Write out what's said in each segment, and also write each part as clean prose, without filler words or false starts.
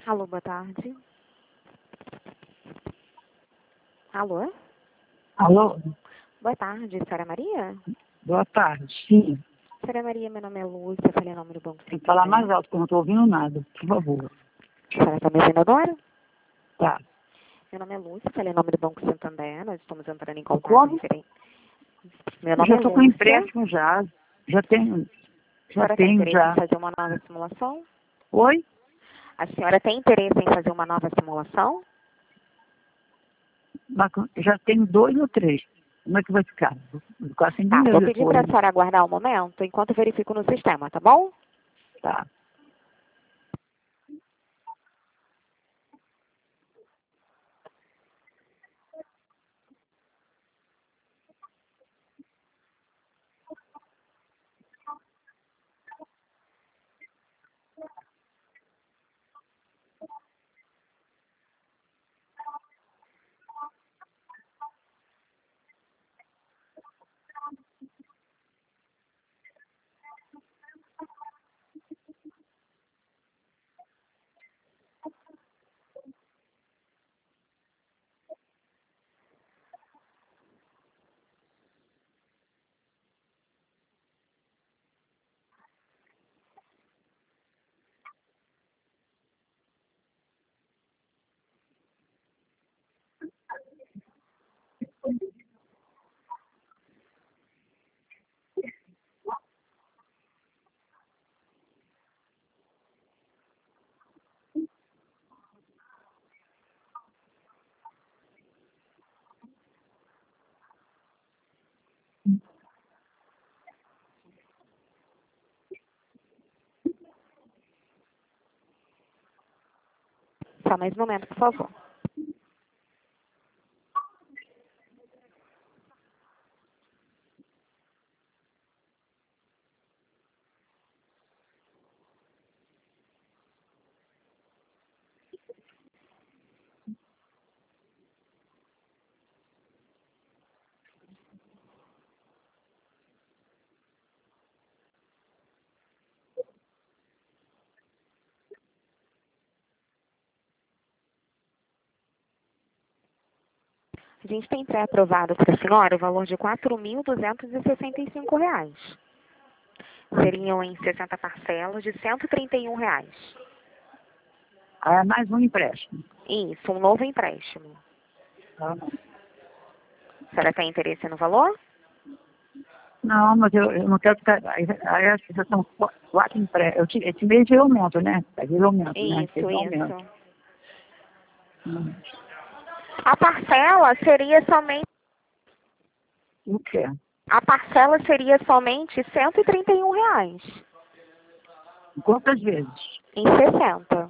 Alô, boa tarde. Alô? Alô? Boa tarde, senhora Maria? Boa tarde. Sim. Senhora Maria, meu nome é Lúcia, falei em nome do Banco Tem que falar mais Santander. alto, porque eu não estou ouvindo nada. Por favor. A senhora está me ouvindo agora? Tá. Meu nome é Lúcia, falei em nome do Banco Santander. Nós estamos entrando em contato Como? referente. Meu Eu nome já é estou com Lúcia. empréstimo já. Já tenho. A Já senhora tem tenho interesse em já. fazer uma nova simulação? Oi? A senhora tem interesse em fazer uma nova simulação? Já tenho 2 ou 3. Como é que vai ficar? Vou ficar sem Tá, dinheiro vou pedir para depois. a senhora aguardar um momento enquanto eu verifico no sistema, tá bom? Tá. Só mais um momento, por favor. A gente tem pré-aprovado para a senhora o valor de R$ 4.265. Seriam em 60 parcelas de R$ 131. Aí é mais um empréstimo. Isso, um novo empréstimo. Tá. A senhora tem interesse no valor? Não, mas eu não quero ficar. Aí acho que já são 4 empréstimos. Esse mês eu aumento, né? Eu aumento, né? Isso, Esse aumento. isso. Hum. A parcela seria somente O quê? R$ 131. Quantas vezes? Em 60.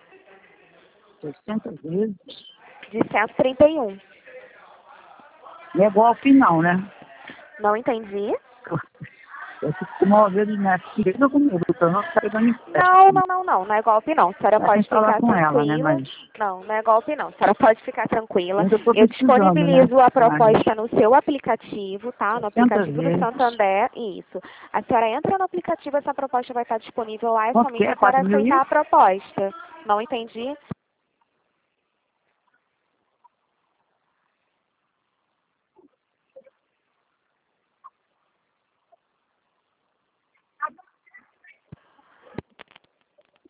60 vezes? De 131. Não é golpe não, né? Não entendi? Eu fico uma vez minha filha comigo, eu não estou pegando Não, empréstimo. não, não, não. Não é golpe, não. A senhora Ela tem pode que falar ficar com ela, né? tranquila. Mas Não, não é golpe, não. A senhora pode ficar tranquila. ainda estou Eu precisando, né? disponibilizo a Mas proposta no seu aplicativo, tá? No 60 aplicativo do vezes. Santander. Isso. A senhora entra no aplicativo, essa proposta vai estar disponível lá. É Quanto que somente é? para 4 mil aceitar e? a proposta. Não entendi?